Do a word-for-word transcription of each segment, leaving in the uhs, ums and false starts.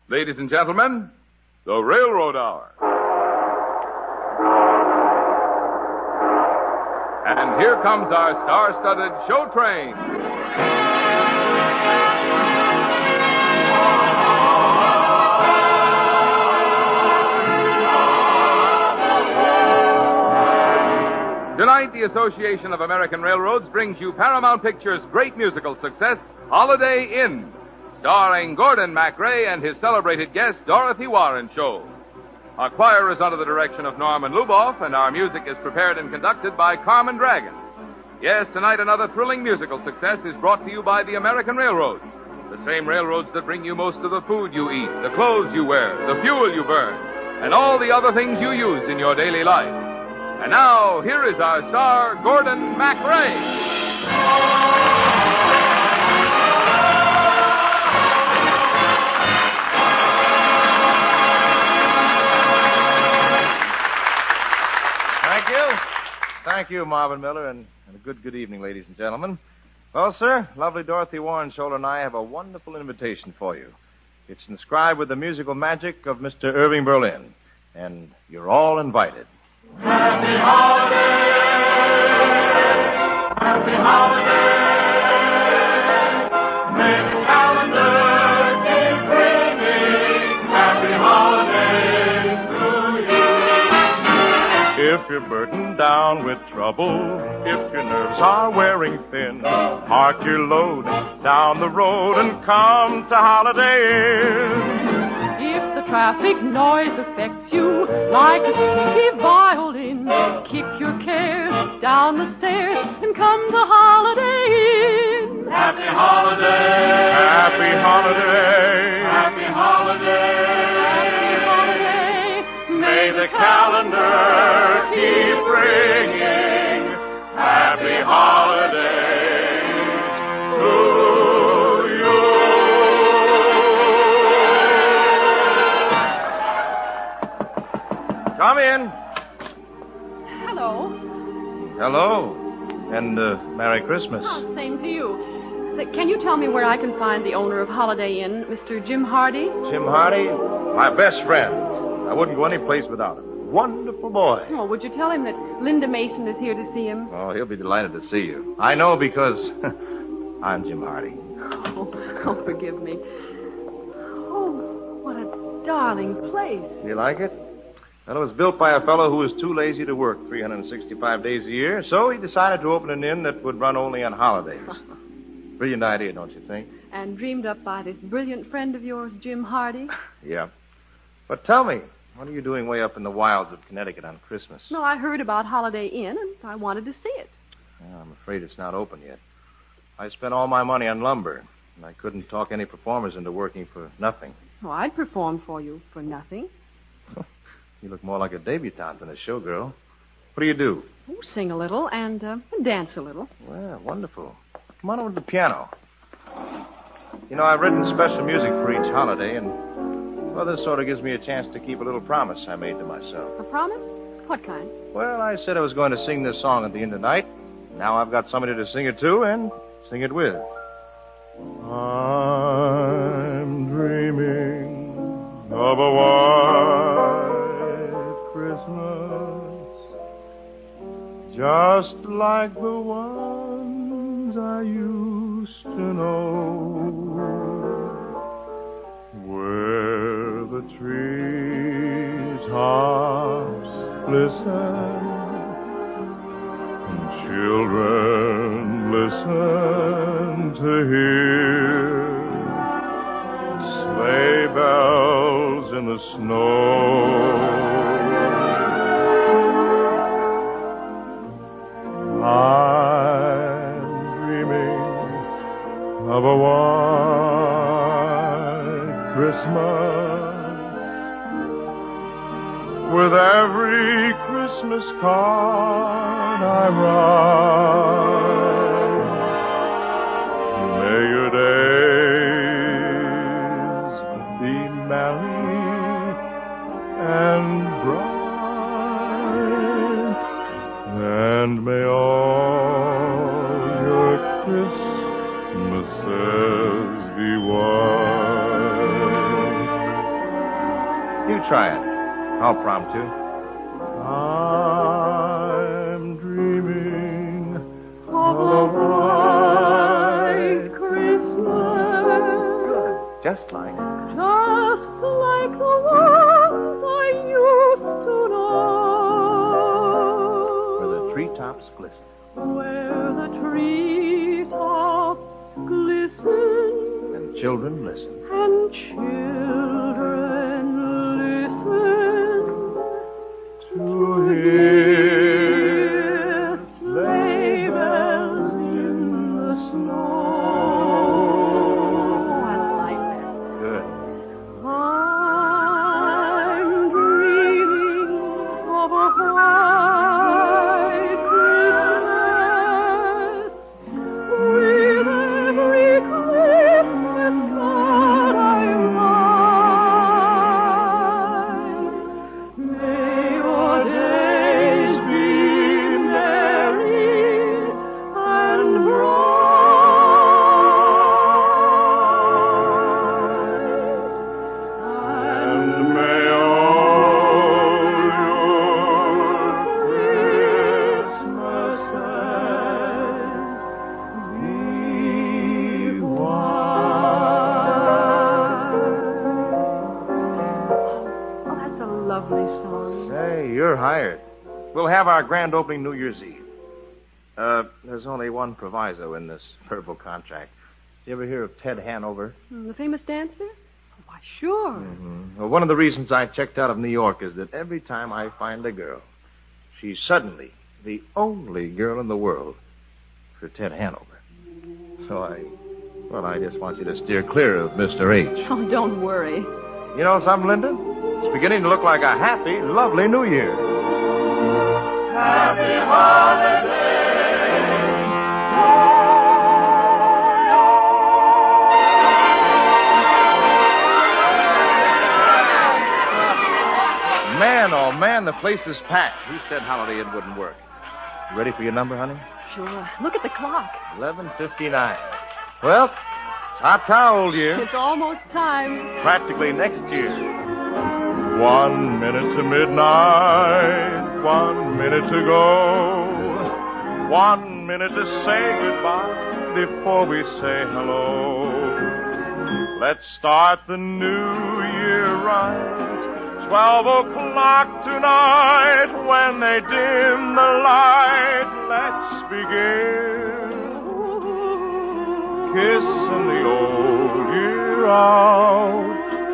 Ladies and gentlemen, the Railroad Hour. And here comes our star-studded show train. Tonight, the Association of American Railroads brings you Paramount Pictures' great musical success, Holiday Inn, starring Gordon MacRae and his celebrated guest, Dorothy Warren Show. Our choir is under the direction of Norman Luboff, and our music is prepared and conducted by Carmen Dragon. Yes, tonight another thrilling musical success is brought to you by the American Railroads, the same railroads that bring you most of the food you eat, the clothes you wear, the fuel you burn, and all the other things you use in your daily life. And now, here is our star, Gordon MacRae. Thank you. Thank you, Marvin Miller, and, and a good, good evening, ladies and gentlemen. Well, sir, lovely Dorothy Warren Scholler and I have a wonderful invitation for you. It's inscribed with the musical magic of Mister Irving Berlin, and you're all invited. Happy holiday! Happy holiday! May the calendar keep bringing happy holidays to you. If you're burdened down with trouble, if your nerves are wearing thin, park your load down the road and come to Holiday Inn. If the traffic noise affects you like a squeaky violin, kick your cares down the stairs and come to Holiday Inn. Happy holiday! Happy holiday! Happy holiday! Happy holiday! May the calendar keep bringing happy holidays to Come in. Hello. Hello. And uh, Merry Christmas. Oh, same to you. Say, can you tell me where I can find the owner of Holiday Inn, Mister Jim Hardy? Jim Hardy, my best friend. I wouldn't go any place without him. Wonderful boy. Oh, would you tell him that Linda Mason is here to see him? Oh, he'll be delighted to see you. I know because I'm Jim Hardy. Oh, oh, forgive me. Oh, what a darling place. You like it? Well, it was built by a fellow who was too lazy to work three hundred sixty-five days a year, so he decided to open an inn that would run only on holidays. Brilliant idea, don't you think? And dreamed up by this brilliant friend of yours, Jim Hardy? Yeah. But tell me, what are you doing way up in the wilds of Connecticut on Christmas? No, I heard about Holiday Inn, and I wanted to see it. Well, I'm afraid it's not open yet. I spent all my money on lumber, and I couldn't talk any performers into working for nothing. Oh, I'd perform for you for nothing. You look more like a debutante than a showgirl. What do you do? Oh, sing a little and uh, dance a little. Well, wonderful. Come on over to the piano. You know, I've written special music for each holiday, and, well, this sort of gives me a chance to keep a little promise I made to myself. A promise? What kind? Well, I said I was going to sing this song at the end of the night. Now I've got somebody to sing it to and sing it with. I'm dreaming of a white Christmas, just like the ones I used to know, where the treetops glisten and children listen to hear sleigh bells in the snow. I'm dreaming of a white Christmas, with every Christmas card I write. May your days be merry and bright, and may all your Christmases be white. you try it. I'll prompt you. I'm dreaming of a bright Christmas. Good. Just like it. Just like the ones I used to know. Where the treetops glisten. Where the treetops glisten. And children listen. And children listen To hear sleigh bells in the snow. I like that. Good. I'm dreaming of a white Christmas with every Christmas that I find. May your days be merry and bright. And may all your Christmases be white. Oh, that's a lovely song. Say, you're hired. We'll have our grand opening New Year's Eve. Uh, there's only one proviso in this verbal contract. Did you ever hear of Ted Hanover? Mm, The famous dancer? Why, sure. Mm-hmm. Well, one of the reasons I checked out of New York is that every time I find a girl, she's suddenly the only girl in the world for Ted Hanover. So I, well, I just want you to steer clear of Mister H. Oh, don't worry. You know something, Linda? It's beginning to look like a happy, lovely New Year. Happy holidays. Man, oh man, the place is packed. Who said Holiday Inn wouldn't work? You ready for your number, honey? Sure. Look at the clock. eleven fifty-nine. Well, it's hot towel, old year. It's almost time. Practically next year. One minute to midnight, one minute to go. One minute to say goodbye before we say hello. Let's start the new year right. Twelve o'clock tonight, when they dim the light, let's begin. Kissing the old year out.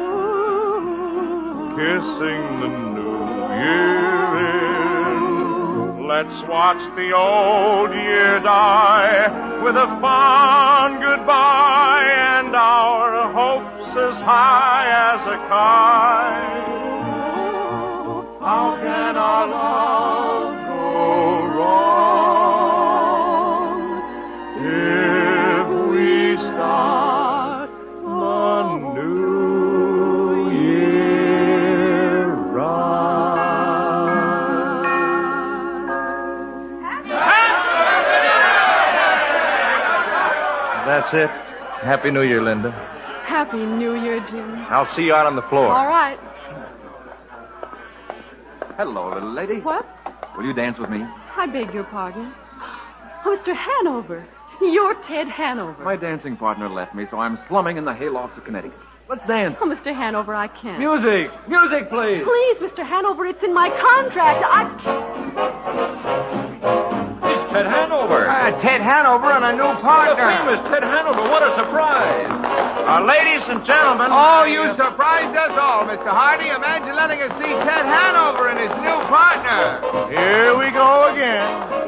Kissing the new year in. Let's watch the old year die with a fond goodbye and our hopes as high as a kite. How can our love go wrong if we start a new year right? That's it. Happy New Year, Linda. Happy New Year, Jim. I'll see you out on the floor. All right. Hello, little lady. What? Will you dance with me? I beg your pardon. Oh, Mister Hanover. You're Ted Hanover. My dancing partner left me, so I'm slumming in the haylofts of Connecticut. Let's dance. Oh, Mister Hanover, I can't. Music! Music, please! Please, Mister Hanover, it's in my contract. I... It's Ted Hanover. Uh, Ted Hanover and a new partner. The famous Ted Hanover. What a surprise. Uh, ladies and gentlemen. Oh, you surprised us all, Mister Hardy. Imagine letting us see Ted Hanover and his new partner. Here we go again.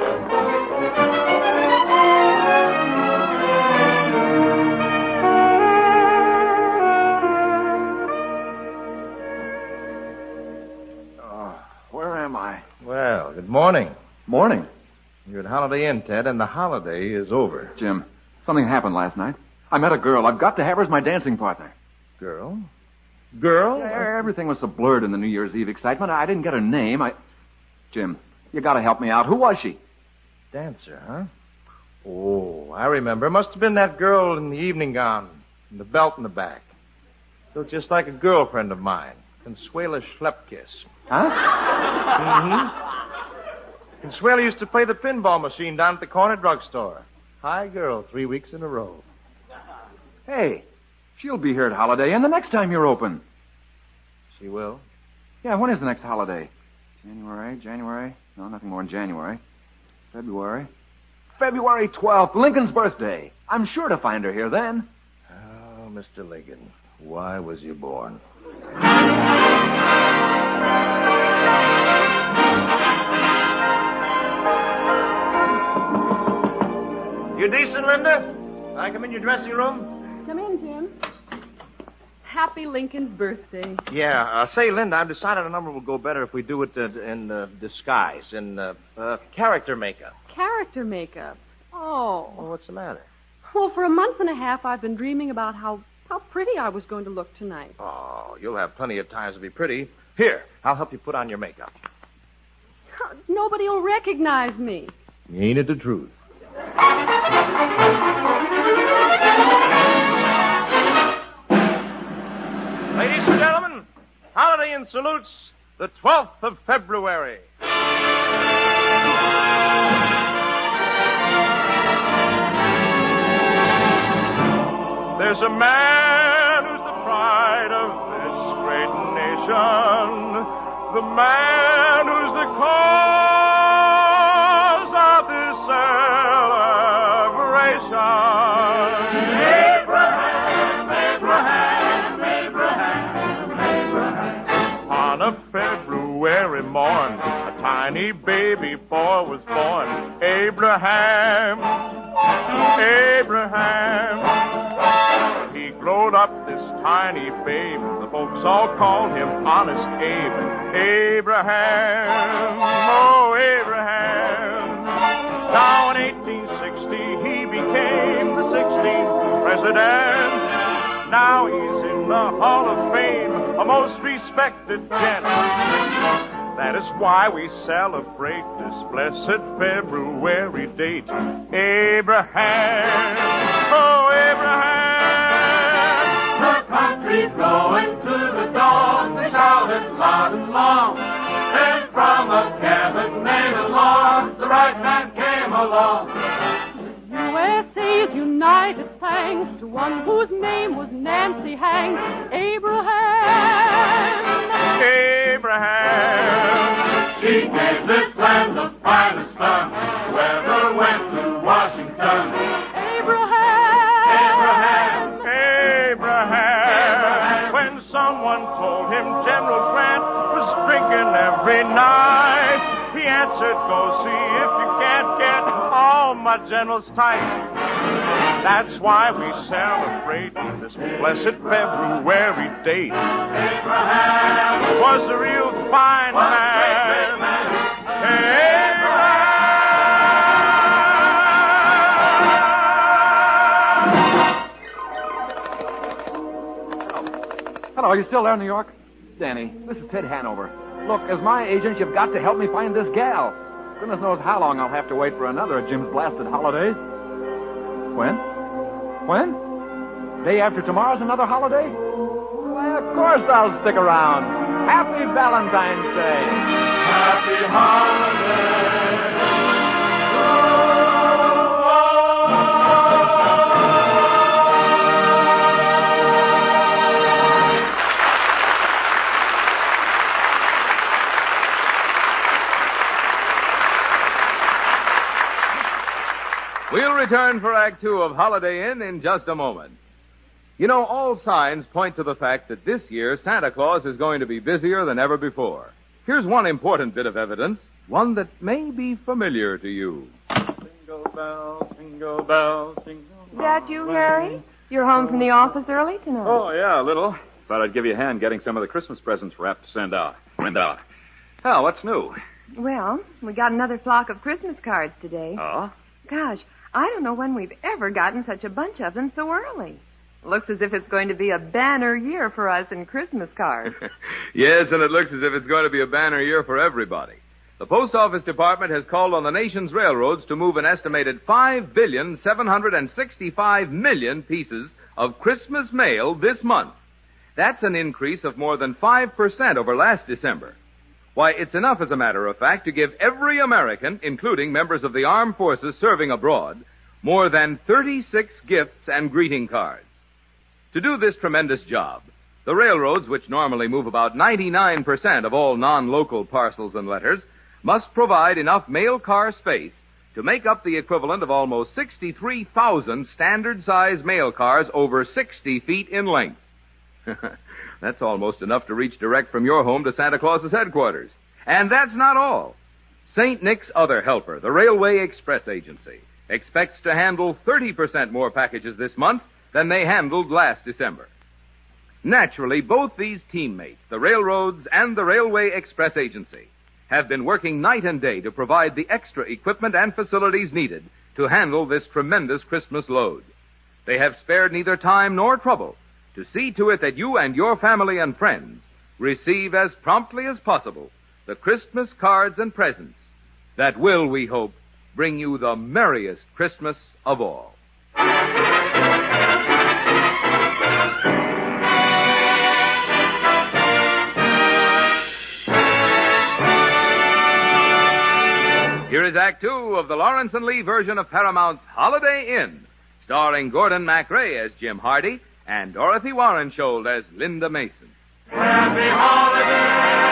Oh, where am I? Well, good morning. Morning. You're at Holiday Inn, Ted, and the holiday is over. Jim, something happened last night. I met a girl. I've got to have her as my dancing partner. Girl? Girl? Yeah, everything was so blurred in the New Year's Eve excitement. I didn't get her name. I... Jim, you got to help me out. Who was she? Dancer, huh? Oh, I remember. Must have been that girl in the evening gown and the belt in the back. Looked just like a girlfriend of mine. Consuela Schlepkiss. Huh? Mm-hmm. Consuela used to play the pinball machine down at the corner drugstore. Hi, girl, three weeks in a row. Hey, she'll be here at Holiday Inn the next time you're open. She will? Yeah, when is the next holiday? January, January? No, nothing more in January. February. February twelfth, Lincoln's birthday. I'm sure to find her here then. Oh, Mister Lincoln, why was you born? You decent, Linda? I come in your dressing room? Come in, Jim. Happy Lincoln's birthday. Yeah, uh, say, Linda, I've decided a number will go better if we do it uh, in uh, disguise, in uh, uh, character makeup. Character makeup. Oh. Well, what's the matter? Well, for a month and a half, I've been dreaming about how, how pretty I was going to look tonight. Oh, you'll have plenty of times to be pretty. Here, I'll help you put on your makeup. Nobody will recognize me. Ain't it the truth? Ladies and gentlemen, Holiday Inn salutes the twelfth of February. There's a man who's the pride of this great nation, the man who's the cause of this celebration. Abraham, Abraham, Abraham, Abraham. On a February morn, a tiny baby boy was born. Abraham, Abraham. He growed up this tiny babe. The folks all called him Honest Abe. Abraham, oh Abraham. Now in eighteen sixty he became the sixteenth president. Now he's in the Hall of Fame, a most respected gent. That is why we celebrate this blessed February date. Abraham, oh Abraham. The country's going to the dawn. They shouted loud and long. Then from a cabinet alarm, the right man came along. U S A's united thanks to one whose name was Nancy Hanks. Abraham. Abraham. She gave this land the finest sun. Whoever went to Washington. Abraham. Abraham. Abraham. When someone told him General Grant was drinking every night, he answered, go see if you can't get all my generals tight. That's why we celebrate this blessed February date. Abraham was a real fine was man. great, great man. Abraham. Hello, are you still there in New York? Danny, this is Ted Hanover. Look, as my agent, you've got to help me find this gal. Goodness knows how long I'll have to wait for another of Jim's blasted holidays. When? When? Day after tomorrow's another holiday? Why, of course I'll stick around. Happy Valentine's Day. Happy holidays. We'll return for Act Two of Holiday Inn in just a moment. You know, all signs point to the fact that this year Santa Claus is going to be busier than ever before. Here's one important bit of evidence, one that may be familiar to you. Jingle bell, jingle bell, jingle bell. That you, Harry? You're home from the office early tonight. Oh, yeah, a little. Thought I'd give you a hand getting some of the Christmas presents wrapped to send out. Send out. Hell, what's new? Well, we got another flock of Christmas cards today. Oh? Gosh, I don't know when we've ever gotten such a bunch of them so early. Looks as if it's going to be a banner year for us in Christmas cards. Yes, and it looks as if it's going to be a banner year for everybody. The Post Office Department has called on the nation's railroads to move an estimated five billion, seven hundred sixty-five million pieces of Christmas mail this month. That's an increase of more than five percent over last December. Why, it's enough, as a matter of fact, to give every American, including members of the armed forces serving abroad, more than thirty-six gifts and greeting cards. To do this tremendous job, the railroads, which normally move about ninety-nine percent of all non-local parcels and letters, must provide enough mail car space to make up the equivalent of almost sixty-three thousand standard-size mail cars over sixty feet in length. That's almost enough to reach direct from your home to Santa Claus's headquarters. And that's not all. Saint Nick's other helper, the Railway Express Agency, expects to handle thirty percent more packages this month than they handled last December. Naturally, both these teammates, the railroads and the Railway Express Agency, have been working night and day to provide the extra equipment and facilities needed to handle this tremendous Christmas load. They have spared neither time nor trouble to see to it that you and your family and friends receive as promptly as possible the Christmas cards and presents that will, we hope, bring you the merriest Christmas of all. Here is Act Two of the Lawrence and Lee version of Paramount's Holiday Inn, starring Gordon MacRae as Jim Hardy and Dorothy Warrenshold as Linda Mason. Happy holiday!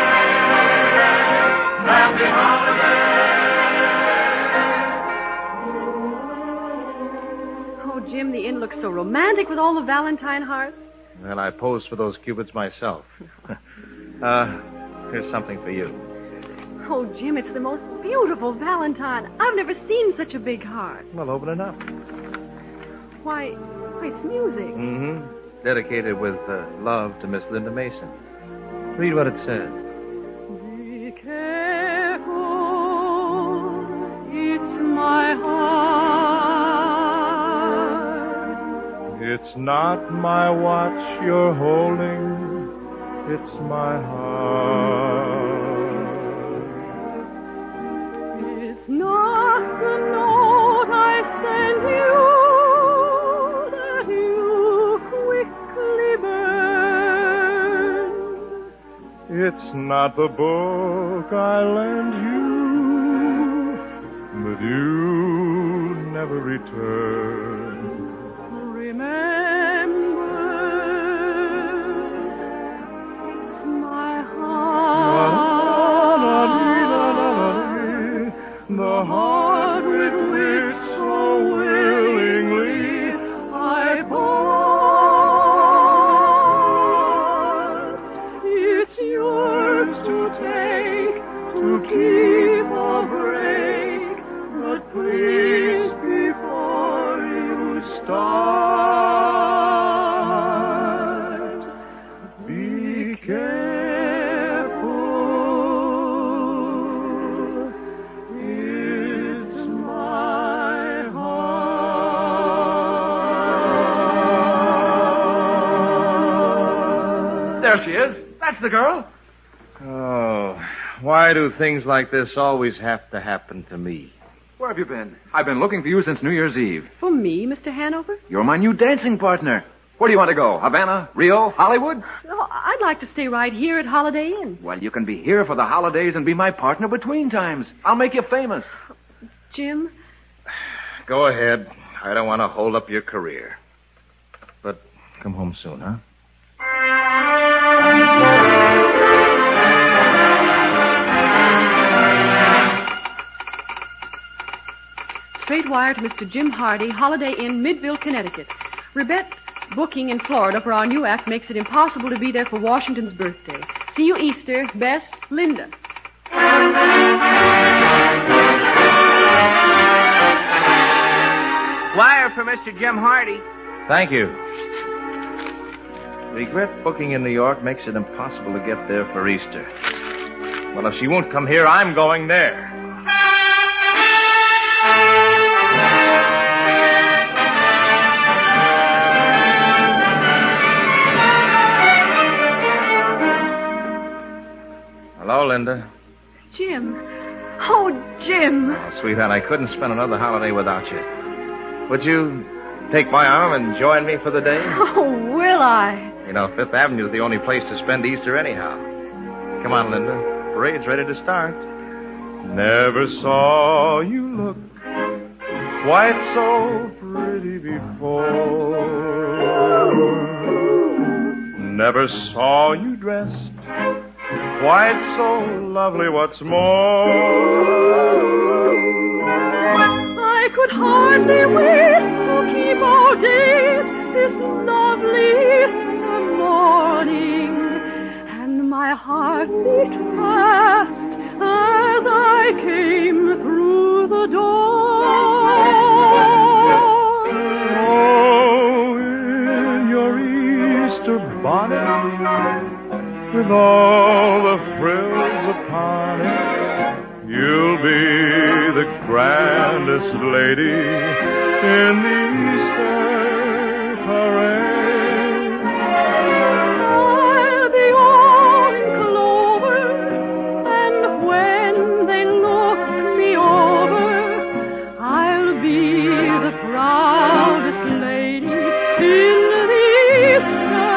Happy holiday! Oh, Jim, the inn looks so romantic with all the Valentine hearts. Well, I posed for those cupids myself. uh, here's something for you. Oh, Jim, it's the most beautiful Valentine. I've never seen such a big heart. Well, open it up. Why, why it's music. Mm-hmm. Dedicated with uh, love to Miss Linda Mason. Read what it says. Be careful, it's my heart. It's not my watch you're holding, it's my heart. It's not the note I send you that you quickly burn. It's not the book I lend you, but you never return. Remember, it's my heart, the heart with which so willingly I part. It's yours to take, to keep or break, but please, before you start, be careful. It's my heart. There she is. That's the girl. Oh, why do things like this always have to happen to me? Where have you been? I've been looking for you since New Year's Eve. For me, Mister Hanover? You're my new dancing partner. Where do you want to go? Havana? Rio? Hollywood? No, I'd like to stay right here at Holiday Inn. Well, you can be here for the holidays and be my partner between times. I'll make you famous. Jim? Go ahead. I don't want to hold up your career. But come home soon, huh? Straight wire to Mister Jim Hardy, Holiday Inn, Midville, Connecticut. Ribette booking in Florida for our new act makes it impossible to be there for Washington's birthday. See you Easter. Best, Linda. Wire for Mister Jim Hardy. Thank you. Regret booking in New York makes it impossible to get there for Easter. Well, if she won't come here, I'm going there. Hello, Linda. Jim. Oh, Jim. Oh, sweetheart, I couldn't spend another holiday without you. Would you take my arm and join me for the day? Oh, will I? You know, Fifth Avenue's the only place to spend Easter anyhow. Come on, Linda. Parade's ready to start. Never saw you look quite so pretty before. Never saw you dressed quite so lovely, what's more. I could hardly wait to keep all day this lovely summer morning, and my heart beat fast as I came through the door. Oh, in your Easter bonnet, with all the frills upon it, you'll be the grandest lady in the Easter parade. I'll be all in clover, and when they look me over, I'll be the proudest lady in the Easter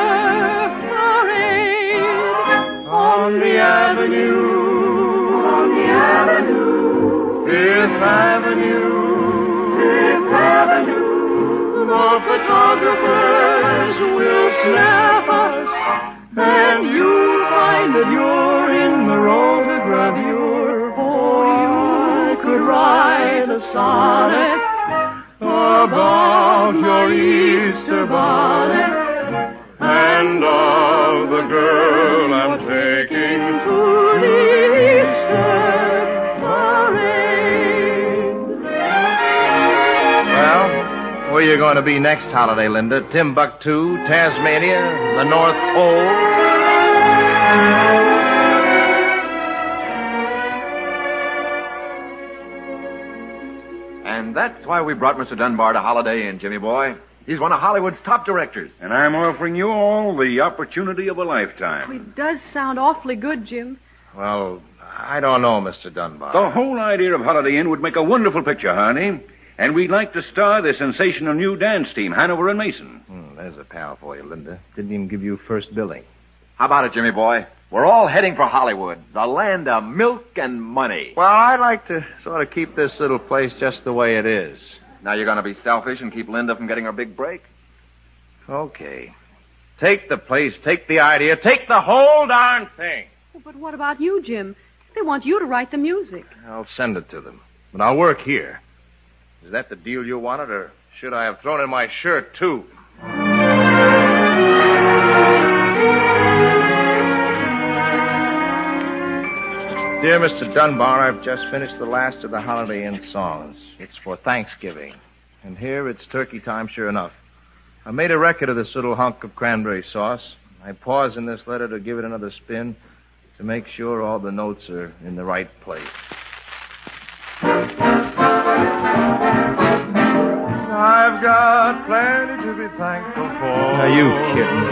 parade. On the avenue, On the avenue, Fifth Avenue, Fifth Avenue, the photographers will snap us, and you'll find that you're in the rotogravure. Oh, you could write a sonnet About your Easter bonnet, and of the girl I'm taking to the Easter parade. Well, where you going to be next holiday, Linda? Timbuktu, Tasmania, the North Pole? And that's why we brought Mister Dunbar to Holiday Inn, Jimmy boy. He's one of Hollywood's top directors. And I'm offering you all the opportunity of a lifetime. It does sound awfully good, Jim. Well, I don't know, Mister Dunbar. The whole idea of Holiday Inn would make a wonderful picture, Harney. And we'd like to star the sensational new dance team, Hanover and Mason. Hmm, there's a pal for you, Linda. Didn't even give you first billing. How about it, Jimmy boy? We're all heading for Hollywood, the land of milk and money. Well, I'd like to sort of keep this little place just the way it is. Now you're going to be selfish and keep Linda from getting her big break? Okay. Take the place, take the idea, take the whole darn thing. Oh, but what about you, Jim? They want you to write the music. I'll send it to them. But I'll work here. Is that the deal you wanted, or should I have thrown in my shirt, too? Dear Mister Dunbar, I've just finished the last of the Holiday Inn songs. It's for Thanksgiving. And here it's turkey time, sure enough. I made a record of this little hunk of cranberry sauce. I pause in this letter to give it another spin to make sure all the notes are in the right place. I've got plenty to be thankful for. Are you kidding?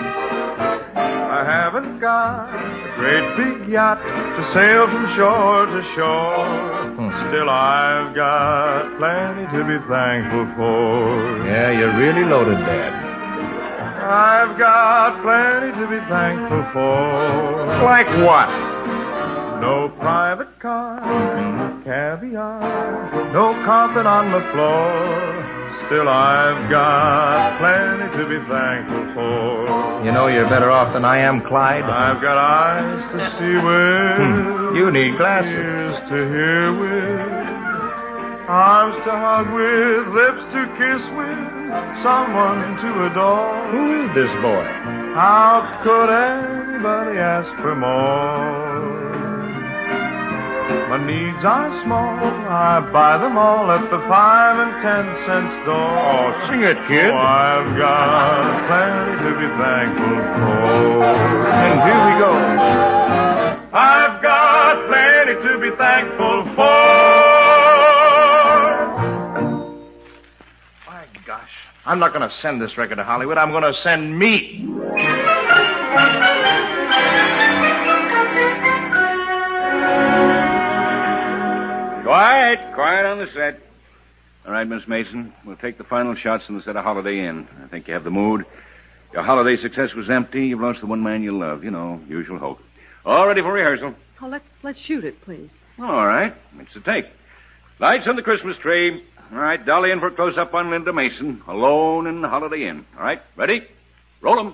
I haven't got a great big yacht to sail from shore to shore. Hmm. Still, I've got plenty to be thankful for. Yeah, you're really loaded, Dad. I've got plenty to be thankful for. Like what? No private car, no caviar, no carpet on the floor. Still, I've got plenty to be thankful for. You know you're better off than I am, Clyde. I've got eyes to see with. Hmm. You need glasses. Ears to hear with. Arms to hug with. Lips to kiss with. Someone to adore. Who is this boy? How could anybody ask for more? My needs are small. I buy them all at the five and ten cent store. Oh, sing it, kid. Oh, I've got plenty to be thankful for. And here we go. I've got plenty to be thankful for. My gosh. I'm not going to send this record to Hollywood. I'm going to send me. Quiet, quiet on the set. All right, Miss Mason, we'll take the final shots in the set of Holiday Inn. I think you have the mood. Your holiday success was empty. You've lost the one man you love. You know, usual hope. All ready for rehearsal. Oh, let's let's shoot it, please. All right. It's the take. Lights on the Christmas tree. All right, Dolly in for a close-up on Linda Mason. Alone in the Holiday Inn. All right, ready? Roll 'em.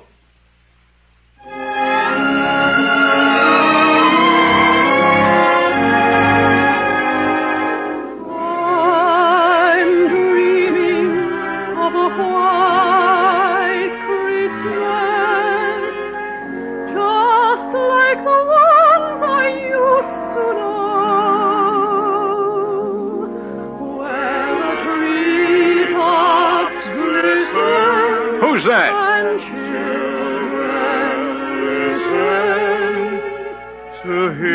Who's that? To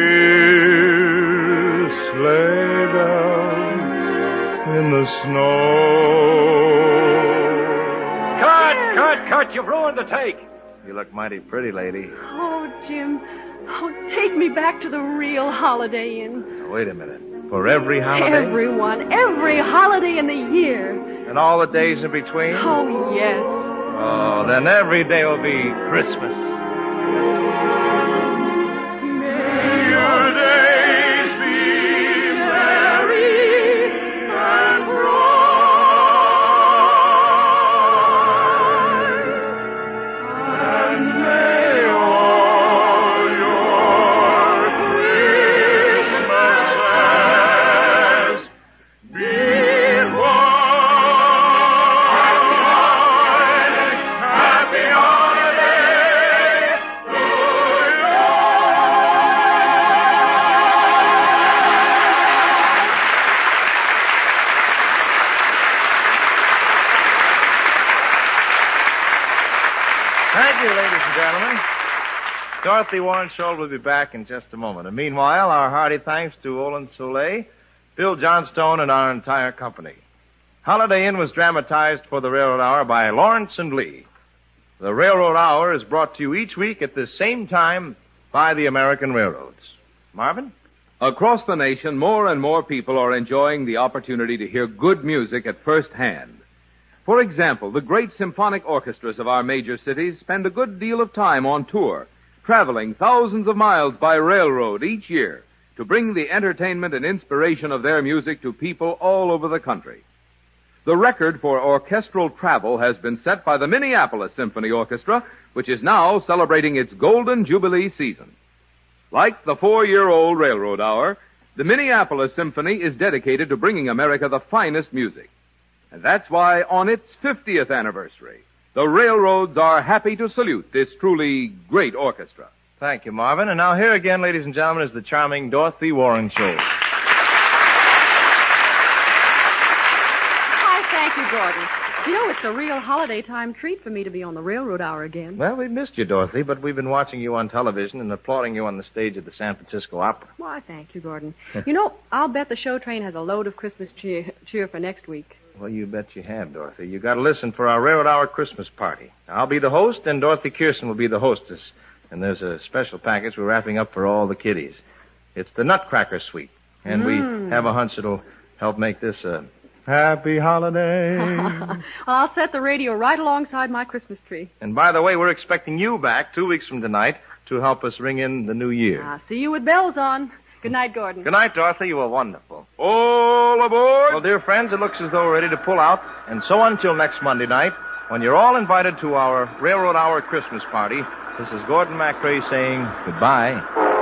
hear sleigh bells in the snow. Cut, cut, cut. You've ruined the take. You look mighty pretty, lady. Oh, Jim. Oh, take me back to the real Holiday Inn. Now, wait a minute. For every holiday? Everyone. Every holiday in the year. And all the days in between? Oh, yes. Oh, then every day will be Christmas. May your days be merry and bright, and may all your Christmases be Thank you, ladies and gentlemen. Dorothy Warren Scholl will be back in just a moment. And meanwhile, our hearty thanks to Olin Soule, Bill Johnstone, and our entire company. Holiday Inn was dramatized for the Railroad Hour by Lawrence and Lee. The Railroad Hour is brought to you each week at the same time by the American Railroads. Marvin? Across the nation, more and more people are enjoying the opportunity to hear good music at first hand. For example, the great symphonic orchestras of our major cities spend a good deal of time on tour, traveling thousands of miles by railroad each year to bring the entertainment and inspiration of their music to people all over the country. The record for orchestral travel has been set by the Minneapolis Symphony Orchestra, which is now celebrating its Golden Jubilee season. Like the four-year-old Railroad Hour, the Minneapolis Symphony is dedicated to bringing America the finest music. And that's why, on its fiftieth anniversary, the railroads are happy to salute this truly great orchestra. Thank you, Marvin. And now here again, ladies and gentlemen, is the charming Dorothy Warren Scholl. Hi, thank you, Gordon. You know, it's a real holiday time treat for me to be on the Railroad Hour again. Well, we've missed you, Dorothy, but we've been watching you on television and applauding you on the stage at the San Francisco Opera. Why, thank you, Gordon. You know, I'll bet the show train has a load of Christmas cheer, cheer for next week. Well, you bet you have, Dorothy. You got to listen for our Railroad Hour Christmas party. I'll be the host, and Dorothy Kirsten will be the hostess. And there's a special package we're wrapping up for all the kiddies. It's the Nutcracker Suite, and Mm. we have a hunch it'll help make this a happy holiday. I'll set the radio right alongside my Christmas tree. And by the way, we're expecting you back two weeks from tonight to help us ring in the new year. I'll see you with bells on. Good night, Gordon. Good night, Dorothy. You were wonderful. All aboard! Well, dear friends, it looks as though we're ready to pull out. And so until next Monday night, when you're all invited to our Railroad Hour Christmas party, this is Gordon MacRae saying goodbye.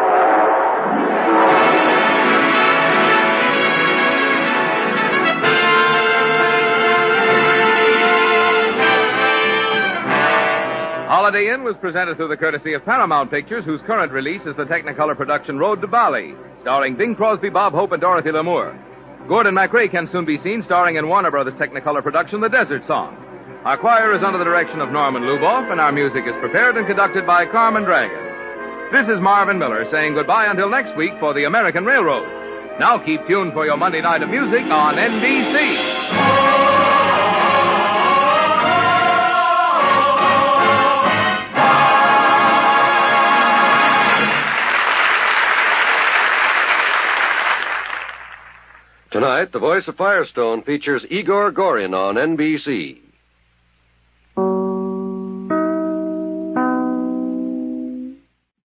Holiday Inn was presented through the courtesy of Paramount Pictures, whose current release is the Technicolor production Road to Bali, starring Bing Crosby, Bob Hope, and Dorothy Lamour. Gordon MacRae can soon be seen starring in Warner Brothers' Technicolor production The Desert Song. Our choir is under the direction of Norman Luboff, and our music is prepared and conducted by Carmen Dragon. This is Marvin Miller saying goodbye until next week for the American Railroads. Now keep tuned for your Monday night of music on N B C. Tonight, The Voice of Firestone features Igor Gorin on N B C.